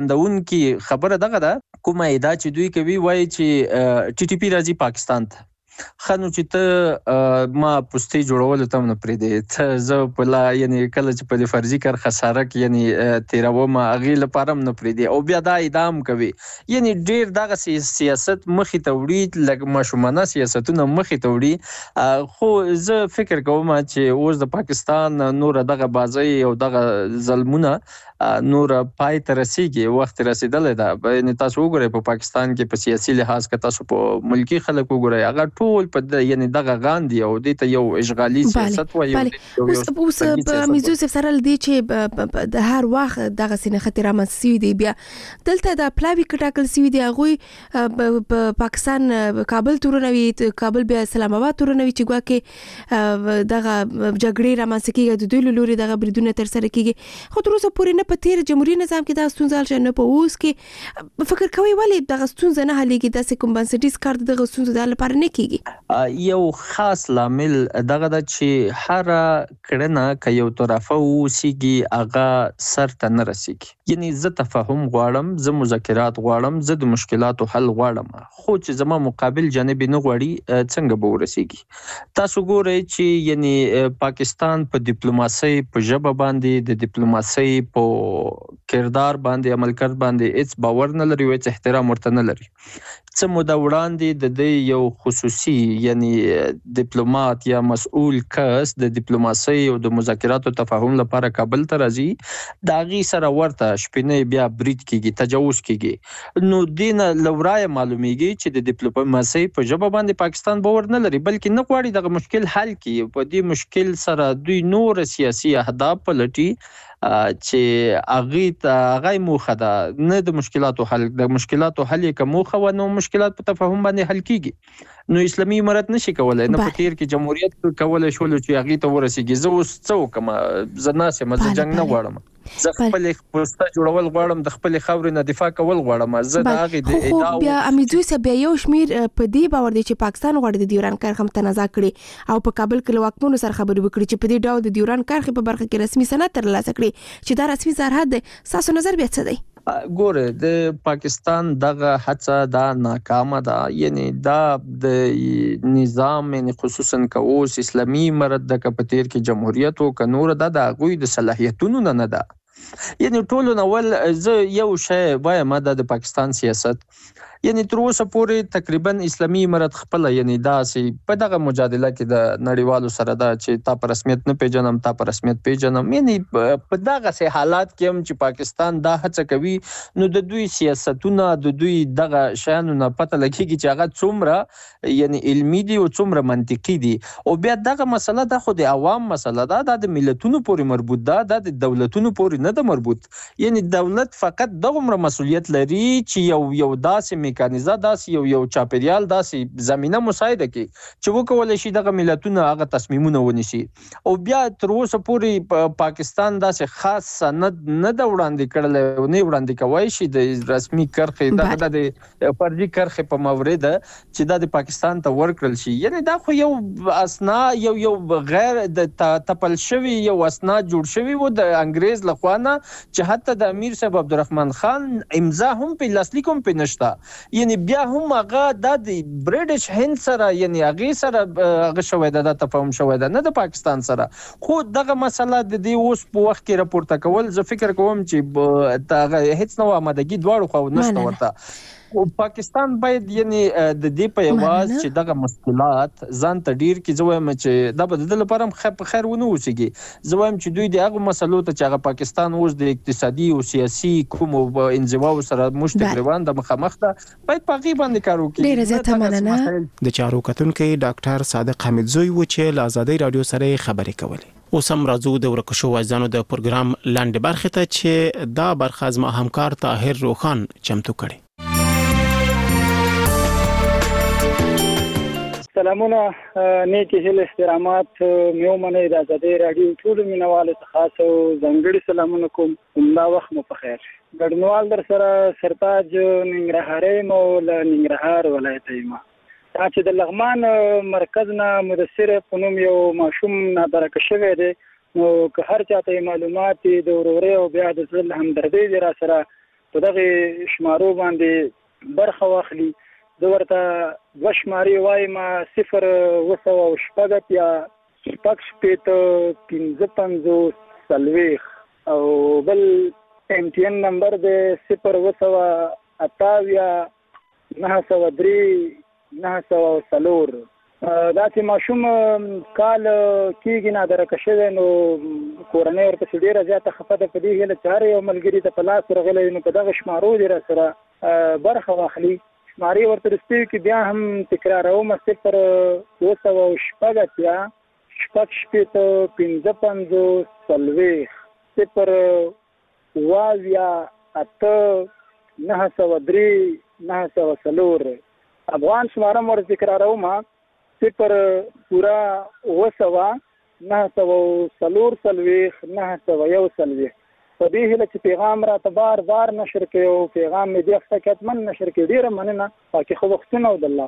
خندونکې خبره دغه ده کومه ادعا چې دوی کوي وایي چې ټي ټي پی راځي پاکستان ته خنو چې ته ما پوستې جوړول ته نه پرې دی ته زه په لا یعنی کله چې په فرضي کار خساره کې یعنی تیروم هغه لپاره نه پرې دی او بیا دا ادام کوي یعنی ډیر دغه سیاست مخې ته وړي لکه ماشومانه سیاستونه مخې ته وړي خو زه فکر کوم چې اوس د پاکستان نور دغه بازي او دغه ظلمونه نور پای ته رسیږي وخت رسیدلې ده یعنی تاسو وګورئ په پاکستان کې په سیاسي لحاظ کې تاسو په ملکی خلک وګورئ هغه ټول په یعنی دغه غاندي او د ته یو اشغالي سیاست وایي اوس اوس په میزو سره لدی چې د هر وخت دغه سینه خطر امنسي دی بیا دلته د پلاوی کټاکل سی دی هغه په پاکستان کابل تورنوي کابل بیا اسلام آباد تورنوي چې ګواکې دغه جګړې رامنځته د دوی لوري دغه بریدونه تر سره کیږي خو تر اوسه پورې نه په تیر جمهوریت نظام کې دا ستونزه شنه په اوس کې فکر کوي ولی دغه ستونزه نه حلېږي د کوم بنسټیز کار دغه ستونزه د لپاره نه کیږي یو خاص لامل دغه د چې هر کړنه ک یو طرفه وسیږي هغه سر ته نه رسیږي یعنی زه تفاهم غواړم زه مذاکرات غواړم زه د مشکلاتو حل غواړم خو چې زما مقابل جانب نه غواړي څنګه به ورسیږي تاسو ګورئ چې یعنی پاکستان په ډیپلوماسي په ژبه باندې د ډیپلوماسي په کردار باندې عمل کړ باندې هیڅ باور نه لري او هیڅ احترام ورته نه لري څه موده وړاندې د دې یو خصوصي یعنی ډیپلوماټ یا مسؤل کس د ډیپلوماسي او د مذاکراتو تفاهم لپاره کابل ته راځي دا غي سره ورته شپنه بیا برید کیږي تجاوز کیږي نو دین لورای معلومیږي چې د ډیپلوماسي په ژبه باندې پاکستان باور نه لري بلکې نه غواړي دغه مشکل حل کړي په دې مشکل سره دوی نور سیاسي اهداف پلټي چې اغه ته غي موخه ده نه د مشکلاتو حل د مشکلاتو حل کوم موخه و نو مشکلات په تفاهم باندې حل کیږي نو اسلامي امارت نشي کولای نه په تیر کې جمهوریت کولای شول چې اغه ته ورسیږي زه اوس څو کوم زناسه مزه جنگ نه غواړم زه خپل پوسټه جوړول غواړم د خپل خاورې نه دفاع کول غواړم زه د هغه د ادعا بیا امیدوي سه بیا یو شمیر په دې باور دي چې پاکستان غواړي د دیوران کرخه متنازع کړي او په کابل کې واکمنو سره خبرې وکړي چې په دې ډول د دیوران کرخه په برخه کې رسمي سند ترلاسه کړي چې دا رسمي سرحد دی تاسو نظر بیا څه دی ګوره د پاکستان دغه هڅه دا ناکامه ده یعنی دا د نظام یعنی خصوصا کوس اسلامي امارت د کپتیر کې جمهوریت او کنور د غوی د صلاحیتونو نه ده یعنی ټول نو زه یو شی وایم د پاکستان سیاست یعنی تر اوسه پورې تقریبا اسلامي امارت خپل یعنی داسې په دغه مجادله کې د نړیوالو سره دا چې تا په رسمیت نه پیژنم تا په رسمیت پیژنم یعنی په دغه سه حالات کې هم چې پاکستان دا هڅه کوي نو د دوی سیاستونه د دوی دغه شانو نه پته لګیږي چې هغه څومره یعنی علمي دي او څومره منطقي دي او بیا دغه مسله د خو د عوام مسله ده د ملتونو پورې مربوط ده د دولتونو پورې نه ده مربوط یعنی دولت فقط دغه مسؤلیت لري چې یو یو داسې میکانیزه داسې یو یو چاپیریال داسې زمينه مساعده کوي چې وکولای شي دغه ملتونه هغه تصمیمونه ونیسي او بیا تر اوسه پورې پاکستان داسې خاص سند نه د وړاندې کړل او نه وړاندې کوي شي د رسمي کرخه دغه د فرضي کرخه په مورید چې د پاکستان ته ورکړل شي یعنی دا خو یو اسنا یو یو غیر د تپل شوی یو اسنا جوړ شوی و د انګريز لخوا نه چې حتی د امیر صاحب عبدالرحمن خان امضا هم په لاسلیک هم په نشتا یعنی بیا هم هغه د برټش هند سره یعنی هغه سره هغه شوی د تفاهم شوی د نه د پاکستان سره خو دغه مسله د دې اوس په وخت کې راپورته کول زه فکر کوم چې دا هیڅ نو آمادګي دواړو خو نشته ورته او پاکستان باید یعنی د دې په یواز چې دغه مشکلات ځان ته ډیر کې زویم چې د بدل لپاره خیر خیر ونه وسیږي زویم چې دوی دغه مسلو ته چې هغه پاکستان اوس د اقتصادي او سیاسي کوم انزوا سره مشتګروان د مخامخ ده باید په غي باندې کار وکړي ډیر زیاته مننه د چارو کتونکو ډاکټر صادق حمیدزوی و چې له آزادۍ رادیو سره خبرې کولې اوس هم راځو د ورکشو وایزانو د پروګرام لاندې برخه ته چې دا برخه از ما همکار طاهر روخان چمتو کړي سلامونه نیکی هیل احترامات میو منه د آزادۍ رادیو ټول مینوالو ته خاص او ځانګړي سلامونه کوم همدا وخت مو په خیر ګډنوال در سره سرتاج ننګرهاري مو له ننګرهار ولایت یم چې د لغمان مرکز نه مدثر په نوم یو ماشوم نادرک شوی دی نو که هر چاته معلومات د وروري او بیا د ځل همدردي را سره په دغه شمارو باندې برخه واخلي زه ورته دوه شمارې وایم، صفر اوه سوه شپږ اتیا شپږ شپېته پنځه پنځوس څلوېښت او بل ایم ټي ان نمبر دی صفر اوه سوه اته اویا نهه سوه درې نهه سوه څلور. دا چې ماشوم کال کېږي نادرکه شوی نو کورنۍ ورپسې ډېره زیاته خفه ده په دې هیله چې هر یو ملګري ته په لاس ورغلی نو په دغه شمارو دې را سره برخه واخلي. شمارې ورته رسېږي کې بیا هم تکراروم، صفر اوه سوه شپږ اتیا شپږ شپېته پنځه پنځوس څلوېښت صفر اوه اویا اته نهه سوه درې نهه سوه څلور. افغان شماره مو ورته تکراروم، صفر پورا اوه سوه نهه سوه څلور څلوېښت نهه سوه یو څلوېښت. په دې هیله چې پیغام راته بار بار نشر کړي او پیغام مې دې هفته کې حتمن نشر کړي. ډېره مننه، پاکې ښه وختونه او د الله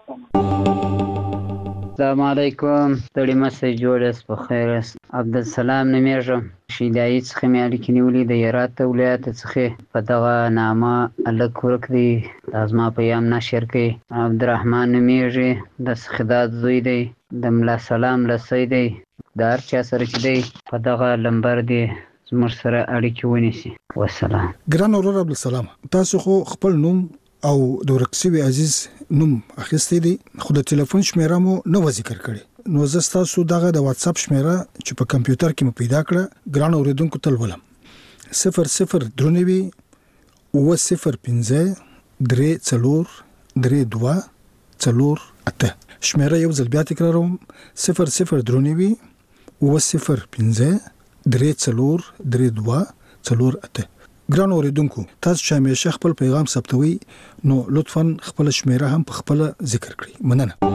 پامان. السلام علیکم، ستړي مسئ جوړ یاست، په خیر یاست. عبدالسلام نومیږم، شیدایي څخه مې اړیکې نیولې د هرات ولایت څخه. په دغه نامه هلک ورک دی، دا زما پیام نشر کړي. عبدالرحمن نومیږي، د سخداد زوی دی، د ملا سلام لسی دی. د هر چا سره چې دی په دغه لمبر دی زموږ سره اړیکې ونیسي. والسلام. ګران ورور عبدالسلام، تاسو خو خپل نوم او د ورک شوي عزیز نوم اخیستی دی، خو د ټلیفون شمیره مو نه و ذکر کړې. نو زه ستاسو دغه د واتس اپ شمیره چې په کمپیوټر کې مو پیدا کړه ګران اوریدونکو ته ولولم. صفر صفر درې نوي اوه صفر پنځه درې څلور درې دوه څلور اته. شمیره یو ځل بیا تکراروم، صفر صفر درې نوي اوه صفر پنځه درې څلور درې دوه څلور اته. ګران اوریدونکو، تاسو چې همیشه خپل پیغام ثبتوي نو لطفاً خپل شمیره هم په خپل ذکر کړئ.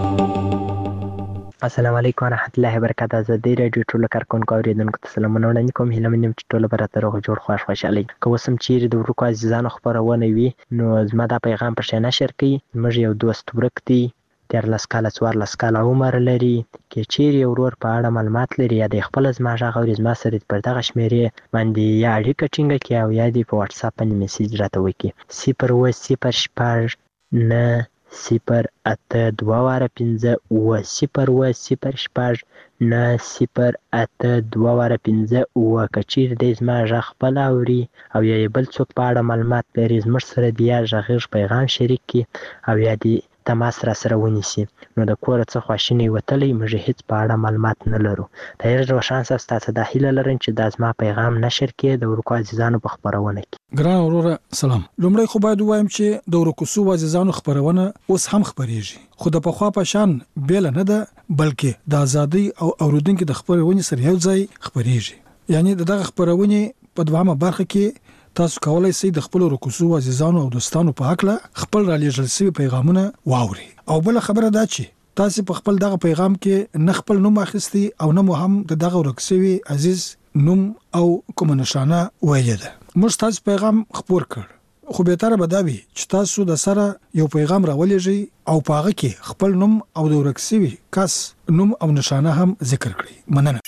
مننه. السلام علیکم ورحمت الله وبرکاته. آزادۍ راډیو ټولو کارکونکو اوریدونکو ته سلامونه وړاندې کوم. هیله مې چې ټول به راته روغ جوړ خوښ خوشحالي. که اوس هم چیرې د ورکو عزیزانو خپرونه وي نو زما دا پیغام پر شا نشر کړي. زموږ یو دوست ورک دی، دیارلس کاله څوارلس کاله عمر لري. که چیرې یو ورور په اړه معلومات لري یا د خپل زما غږ اوري، زما سره پر دغه شمیرې باندې یا اړیکه ټینګه کړي او یا دې په واتس اپ باندې میسیج راته وکړي. صفر اوه صفر شپږ نه صفر اته دوه واره پنځه اوه صفر اوه صفر شپږ نه صفر اته دوه واره پنځه اوه. که چیرې دی زما غږ خپل اوري او یا بل څوک په اړه معلومات لري، زموږ سره د یا غږیز پیغام شریک کړي او یا دې تماس را سره ونیسي. نو د کوره څه خواشینی وتلی، موږ هیڅ په اړه معلومات نه لرو. د هر روښان صاحب تاسو د هیله لرم چې دا زما پیغام نشر کړي د ورکو عزیزانو په خپرونه کې. ګران وروره سلام. لومړی خو باید ووایم چې د ورکو سو عزیزانو خپرونه اوس هم خپریږي، خو د پخوا په شان بیل نه ده، بلکې د ازادۍ او اوریدونکو د خپرونې سره یو ځای خپریږي. یعنی دغه خپرونې په دوامه برخه کې تاسو کولای شئ د خپل رکوسو عزیزانو او دوستانو په حق له خپل را لېږل شوي پیغامونه واوري. او بل خبره دا چې تاسو په خپل دغه پیغام کې نه خپل نوم اخیستی او نه مو هم د دغه ورک شوي عزیز نوم او کوم نشانه ویلې ده. موږ تاسو پیغام خپور کړ، خو به تر به دا وي چې تاسو د سره یو پیغام راولېږئ او په هغه کې خپل نوم او د ورک شوي کس نوم او نشانه هم ذکر کړئ. مننه.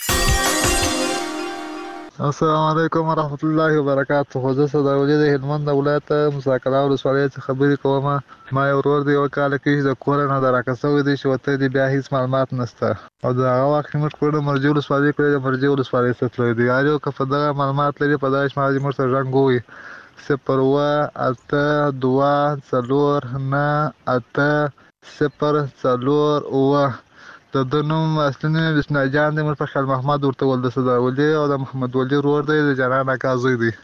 السلام علیکم ورحمت الله وبرکاته. خو زه صداولي د هلمند ولایت مساکله ولسوالۍ څخه خبرې کوم. ما یو ورور دی یو کال کې د کور نه راکړی شوی دی چې ورته دی بیا هیڅ معلومات نشته او د هغه وخت کې موږ کور د مرجع ولسوالۍ کړی، د مرجع ولسوالۍ څخه تللی دی. هر یو که په دغه معلومات لري په دغه شمال موږ سره رنګ ووایي صفر اوه اته دوه څلور نه اته صفر څلور اوه. د د نوم اصلي نوم بسم الله جان دی، موږ په خیال محمد ورته ول د صداولي او د محمد ولي ورور دی، د جنان اکا زوی دی.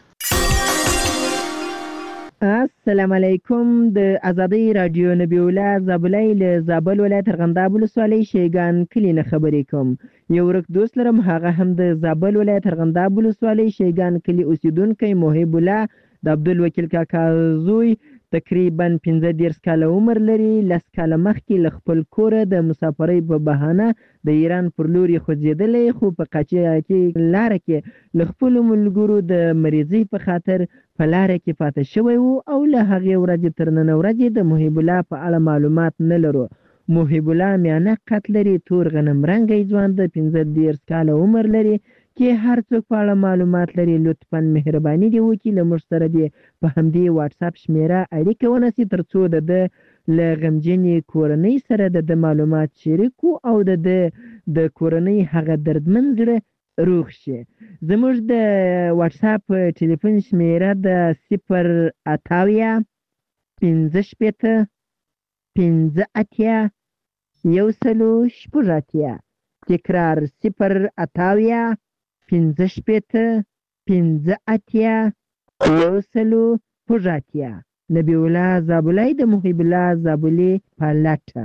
السلام علیکم. د آزادۍ رادیو نبی الله زابلای له زابل ولایت ارغنداب ولسوالۍ شیګان کلی نه خبرې کوم. یو ورک دوست لرم، هغه هم د زابل ولایت ارغنداب ولسوالۍ شیګان کلی اوسیدونکی محب الله د عبدالوکیل کاکا زوی. تقریبا پنځه دېرش کاله عمر لري. لس کاله مخکې له خپل کوره د مسافرۍ په بهانه د ایران پر لور یې خوځېدلی، خو په قاچاقي لاره کې له خپلو ملګرو د مریضۍ په خاطر په لاره کې پاتې شوی و او له هغې ورځې تر نن ورځې د محب الله په اړه معلومات نه لرو. محب الله میانه قد لري، تور غنم رنګی ځوان د پنځه دېرش کاله عمر لري. کې هر څوک په اړه معلومات لري لطفاً مهرباني دې وکړي له موږ سره دې په همدې واتس اپ شمیره اړیکه ونیسي تر څو د ده له غمجنې کورنۍ سره د د معلومات شریکو او د د کورنۍ هغه دردمن زړه روغ شي. زموږ د واتساپ ټلیفون شمیره د صفر اتاویا پنځه شپېته پنځه اتیا یو سلو شپږ اتیا. تکرار صفر اتاویا پنځه شپېته پنځه اتیا یو سلو شپږ اتیا. نبی الله زابلی د محب الله زابلی په لټه.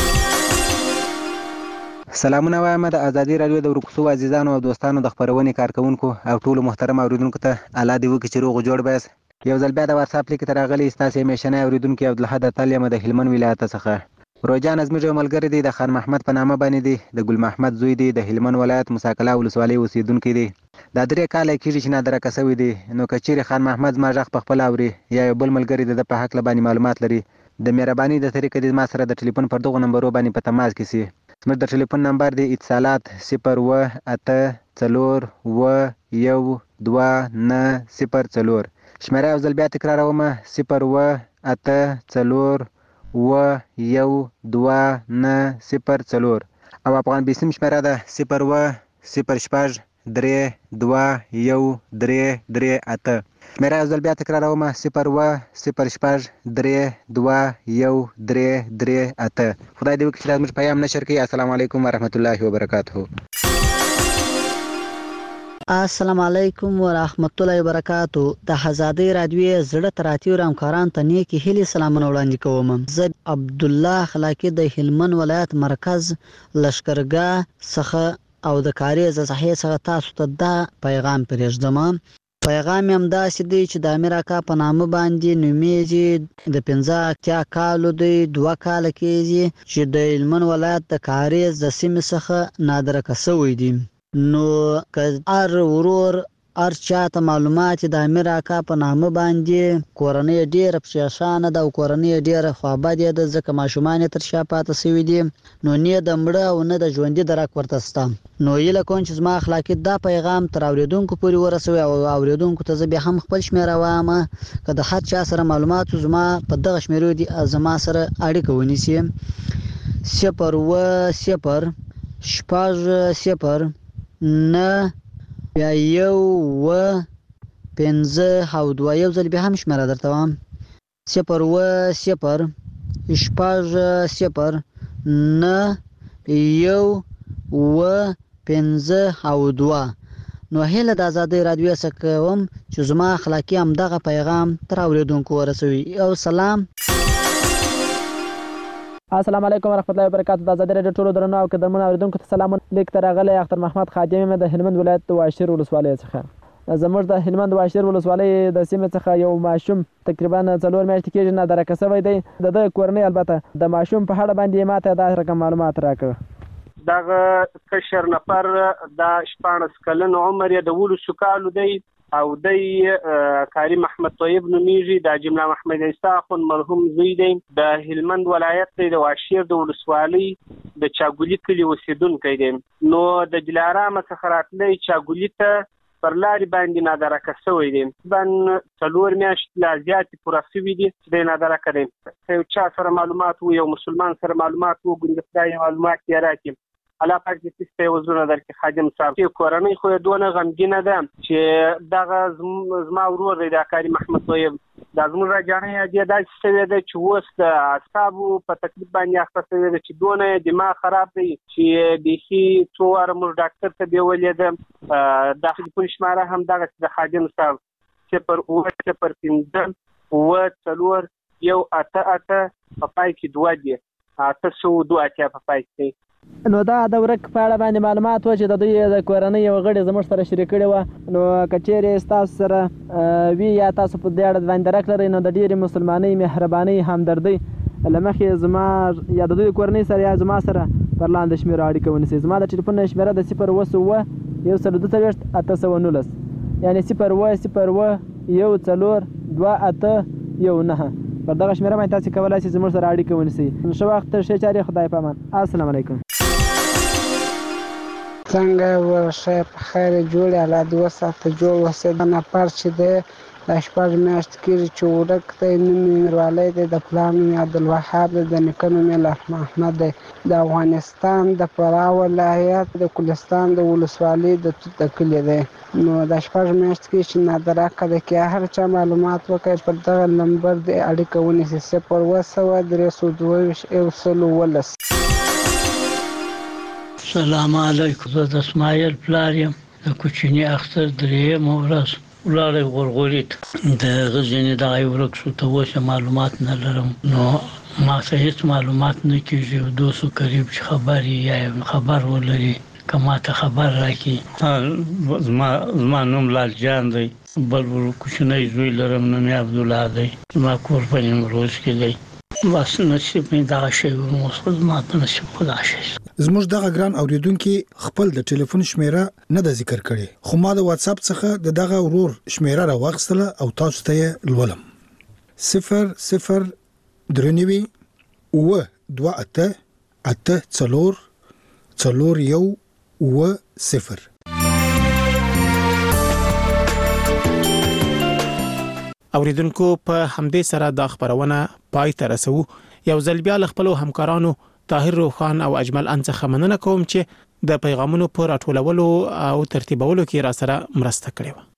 سلامونه وایم د ازادي رادیو د ورکوسو عزیزانو او دوستانو د خبرونې کارکونکو او ټولو محترم اوریدونکو ته الله دې وکړي چې روغ جوړ بیاست. یو ځل بیا د واتساپ لیک ته راغلی ستاسې همیشنی اوریدونکي عبدالحد اتل یم د هلمند ولایت څخه. روجان زموږ یو ملګری دی د خان محمد په نامه باندې دی د ګل محمد زوی دی د هلمند ولایت موسی کلا ولسوالۍ اوسیدونکی دی. دا درې کاله کېږي چې نادرکه شوی دی. نو که چیرې خان محمد زما غږ په خپله اوري یا یو بل ملګری د ده په هکله باندې معلومات لري د مهرباني د طریقې دې ما سره د ټلیفون پر دغو نمبرو باندې په تماس کې سي. زموږ د ټلیفون نمبر دی اتصالات صفر اوه اته څلور اوه یو دوه نه صفر څلور. شمېره یو ځل بیا تکراروم صفر اوه اته څلور اوه یو دوه نه صفر څلور او افغان بیسیم شمېره ده صفر اوه صفر شپږ درې دوه یو درې درې اته. شمېره یو ځل بیا تکراروم صفر اوه صفر شپږ درې دوه یو درې درې اته. خدای دې وکړي چې دا زموږ پیام نشر کړي. السلام علیکم ورحمت الله وبرکاته. السلام علیکم ورحمت الله وبرکاتو. د آزادۍ رادیو زړه تراتیو همکاران ته نیکی هیلې سلامونه وړاندې کوم. زه عبد الله خلاقی د هلمند ولایت مرکز لشکرګاه څخه او د کاریز صحیح څخه تاسو ته دا پیغام پرېږدم. پیغام هم داسې دی چې د امیر اکا په نامه باندې نومیږي. د پنځه اتیا کالو دی، دوه کاله کېږي چې د هلمند ولایت د کاریز د سیمې څخه نادرکه شوی دی. نو که هر ورور هر چاته معلومات د امیر اکا په نامه باندې کورنۍ ډېره پریشانه ده او کورنۍ ډېره خوابدې ده ځکه ماشومان یې تر شا پاته شوي دي. نو نه د مړه او نه د ژوندي درک ورته شته. نو هیله کوم چې زما اخلاقي دا پیغام تر اورېدونکو پورې ورسوي او اورېدونکو ته زه بیا هم خپل شمېره وایم که د هر چا سره معلومات زما په دغه شمېرو دي زما سره اړیکه ونیسي. صفر اوه صفر شپږ صفر نه بیا یو اوه پنځه او دوه. یو ځل بیا هم شمېره درته وایم صفر اوه صفر شپږ صفر نه یو اوه پنځه او دوه. نو هیله د ازادۍ رادیو څخه کوم چې زما اخلاقي همدغه پیغام تر اورېدونکو ورسوي. او سلام. السلام علیکم ورحمت الله وبرکاتو. د ازادۍ رادیو ټولو درنو او قدرمنو اوریدونکو ته سلام. لیک ته راغلی اختر محمد خادم یم د هلمند ولایت د واشیر ولسوالۍ څخه. زموږ د هلمند واشیر ولسوالۍ د سیمې څخه یو ماشوم تقریبا څلور میاشتې کېږي نادرکه شوی دی. د ده کورنۍ البته د ماشوم په اړه باندې ماته دا رقم معلومات راکړه. دغه کشر نفر د شپاړس کلن عمر یې د ولسو کالو دی او دی کاري محمد طیب نومیږي. د جمله محمد عیسی اخون مرحوم زوی دی. د هلمند ولایت دی د واشیر د ولسوالۍ د چاګولي کلي اوسیدونکی دی. نو د دلارامه څخه راتلی چاګولي ته پر لارې باندې نادرکه شوی دی. تقریبا څلور میاشتې لا زیاتې پوره شوي دي چې دی نادرکه دی. که یو چا سره معلومات و یو مسلمان سره معلومات وګوري د خدای معلومات یې راکړي. الله پاک دې ستاسو ته وزرونه درکړي. خادم صاحب چې کورنۍ خو یې دونه غمګینه ده چې دغه زما ورور دی د کاري محمد طیب دا زموږ راجانۍ یې داسې شوې ده چې اوس د اعصابو په تکلیف باندې اخته شوې ده چې دونه دماغ خراب دی چې بیخي څو واره موږ ډاکټر ته بیولې ده. دا ټلیفون شماره هم دغسې د خادم صاحب صفر اوه صفر پنځه اوه څلور یو اته اته په پای کې دوه دي اته سوه دوه اتیا په پای کې. نو دا د ورک په اړه باندې معلومات و چې د دوی د کورنۍ یو غړي زموږ سره شریک کړي وه. نو که چیرې ستاسو سره وي یا تاسو په دې اړه باندې درک لرئ نو د ډېرې مسلمانۍ مهربانۍ همدردۍ له مخې زما یا د دوی کورنۍ سره یا زما سره پر لاندې شمېرو اړیکه ونیسئ. زما د ټلیفون شمېره د صفر اوه اووه یو سل دوه څلوېښت اته سوه نولس یعنې صفر اوه صفر اوه یو څلور دوه اته یو نهه. پر دغه شمېره باندې تاسې کولی شئ زموږ سره اړیکه ونیسئ. ښه وخت ښې چارې خدای په امان. السلام علیکم. څنګه ورشه په خیر جوړ الله دې وساته جوړ وسه د نفر چې دی دا شپږ میاشتې کېږي چې ورک دی. نوم یې میروالی دی، د پلار نوم یې عبدالوهاب دی، د نیکه نوم یې لاح محمد دی. د افغانستان د فراه ولایت د کلستان د ولسوالۍ د توت د کلي دی. نو دا شپږ میاشتې کېږي چې نادراکه ده کې هر چا معلومات وکړي پر دغه نمبر د اړیکه ونیسي صفر اووه سوه درې سوه دوه ویشت یو سل اوولس. سلام علیکم. زه د اسماعیل پلار یم. د کوچني اختر درېیمه ورځ ولاړی غورغوري ته د هغه ځینې دغه ورک شو، ته اوس معلومات نه لرم، نو ما ته هېڅ معلومات نه کېږي. دوستو قریب چې خبر یا خبر ولري که ما ته خبر راکړي. زما نوم لال جان دی، بل کوچنی زوی لرم نوم یې عبدالله دی، زما کور په نیمروز کې دی. بس نصیب مې دغه شی و، زما په نصیب خو دغه شی. زموږ دغه ګران اوریدونکي خپل د ټلیفون شمیره نه ده ذکر کړې، خو ما د واتساپ څخه د دغه ورور شمیره راواخیستله او تاسو ته یې لولم. صفر صفر درې نوي اووه دوه اته اته څلور څلور یو اووه صفر. اوریدونکو په همدې سره دا خبرونه پای ته رسو. یو ځل بیا له خپل همکارانو طاهر روخان او اجمل ان څخه مننه کوم چې د پیغامونو پر راټولولو او ترتیبولو کې را سره مرسته کړې و.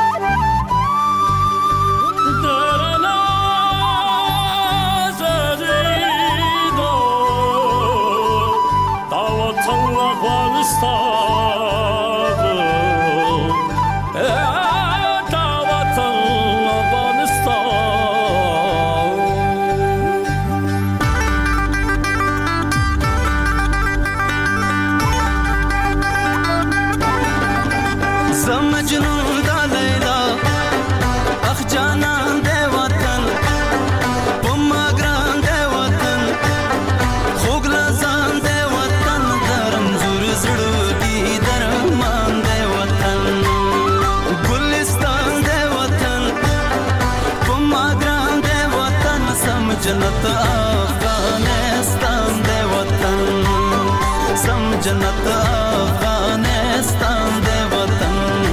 جنت افغانستان دے وطن، سم جنت افغانستان دے وطن.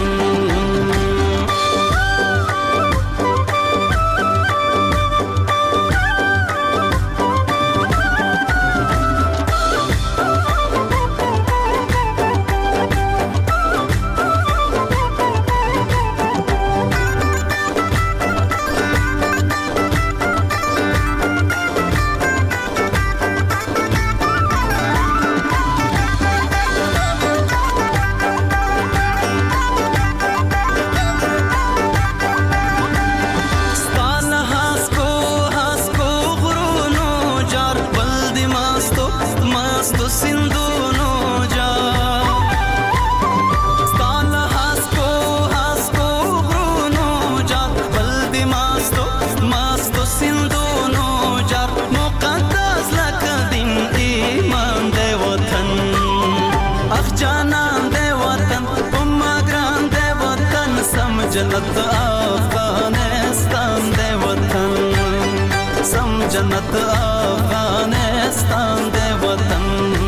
جنت افغانستان دے وطن، سم جنت افغانستان دے وطن.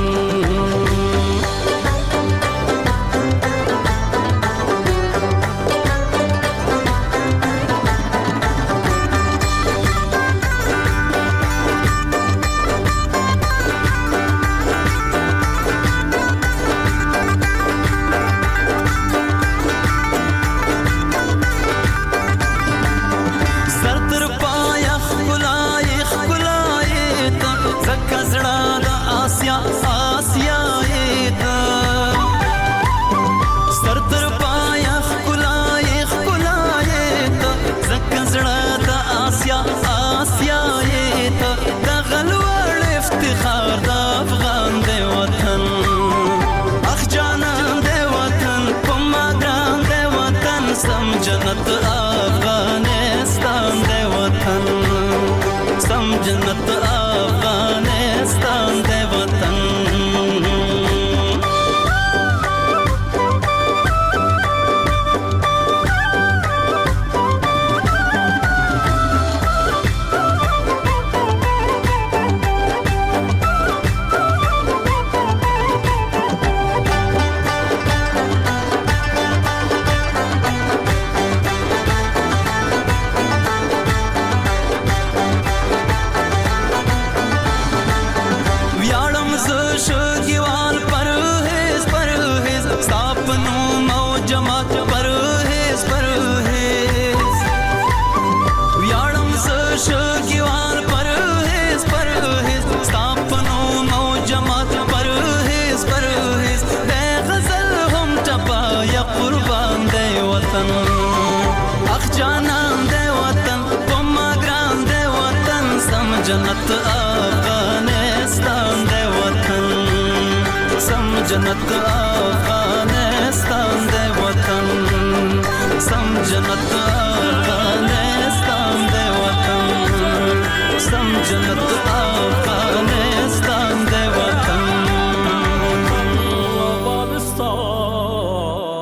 جنت افغانستان دے وطن، سم جنت افغانستان دے وطن. जमात परहेज परहेज व्याड़म शगिवार परहेज परहेज स्थापनो नौ जमात परहेज परहेज दे गजल हम टपा या कुर्बान दे वतन अख जानम दे वतन तुमा ग्राम दे वतन सम जन्नत अफगानिस्तान दे वतन सम जन्नत अफगानिस्तान दे वतन सम जन्नत